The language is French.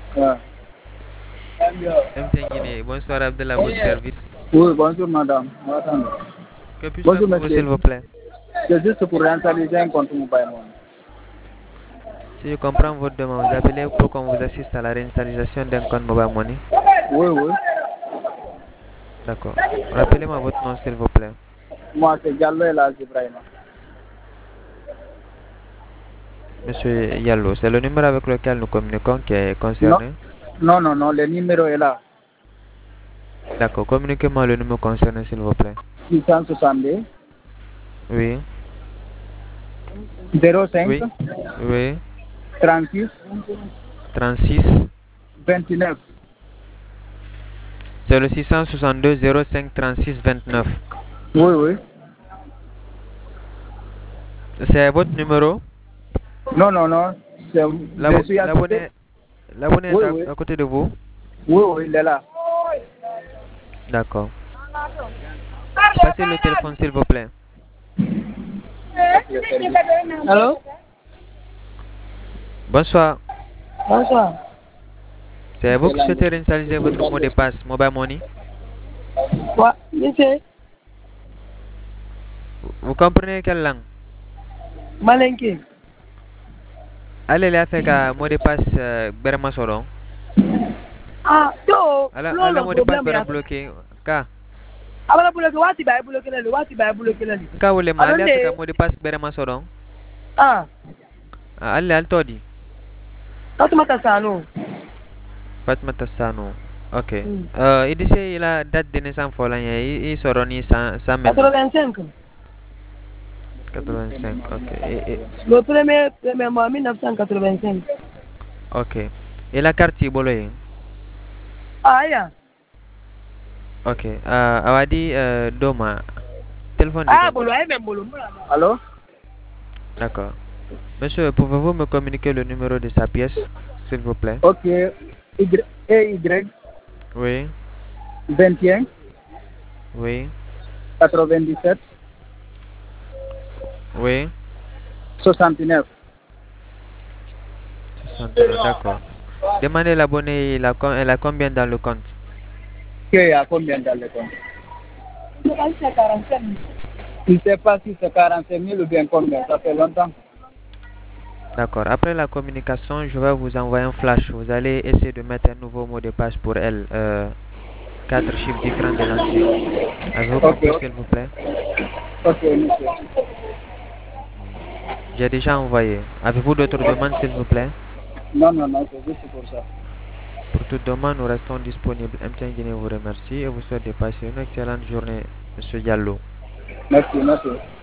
Ouais. MTN Guinée, bonsoir Abdallah, à votre service. Oui, bonjour madame. Attendez. Que puis-je faire Bonjour pour vous, s'il monsieur. vous plaît? C'est juste pour réinstaliser un compte mobile money. Si je comprends votre demande, vous appelez pour qu'on vous assiste à la réinstallation d'un compte Mobile Money. Oui, oui. D'accord. Rappelez-moi votre nom, s'il vous plaît. Moi, c'est Diallo El Ibrahima. Monsieur Yallo, c'est le numéro avec lequel nous communiquons qui est Non, concerné. non, non, non, le numéro est là. D'accord. Communiquez-moi le numéro concerné, s'il vous plaît. 662 Oui. 05 Oui. Oui. 36 36. 29. C'est le 662 05 36 29. Oui, oui. C'est votre numéro? Non, non, non. Je suis assisté. L'abonné est Oui, oui. à côté de vous? Oui, oui, il est là. D'accord. Passez le téléphone, s'il vous plaît. Allô? Bonsoir. Bonsoir. C'est vous qui souhaitez réinitialiser votre mot de passe Mobile Money? Ouais, monsieur. Vous comprenez quelle langue? Malenke. Allez là fait que mot de passe berma soron. Ah, yo, Alla le mot de passe problème bera est. bloqué. Ka Abala bloqué, wati ba bloqué là, wati ba bloqué là. Ka wole ma Alors allez fait que les mot de passe berma soron. ah, Allez al todi. quand tu m'as sano. Fatma Tassano. Ok. Hmm. Il dit il a date de naissance folle. Il sort ni sans maintenant. 85. 85. Ok. Le premier mois 1985. Ok. Et la carte est bolo. Ah, ya. Ok. Awadi doma. Téléphone de Ah, doma. bolo, ay même bolo. Allô? D'accord. Monsieur, pouvez-vous me communiquer le numéro de sa pièce, s'il vous plaît? Ok. Y Oui. 21 Oui. 97 Oui. 69. 69. D'accord. Demandez l'abonné, elle a combien dans le compte? Qui a combien dans le compte? Je ne sais pas si c'est 45 000 ou bien combien. Ça fait longtemps. D'accord. Après la communication, je vais vous envoyer un flash. Vous allez essayer de mettre un nouveau mot de passe pour elle. 4 chiffres différents de l'ancien. Avez-vous Ok, compris, s'il vous plaît? ok, monsieur. J'ai déjà envoyé. Avez-vous d'autres demandes, s'il vous plaît? Non, non, non, c'est juste pour ça. Pour toute demande, nous restons disponibles. MTN Guinée vous remercie et vous souhaite de passer une excellente journée, Monsieur Diallo. Merci, merci.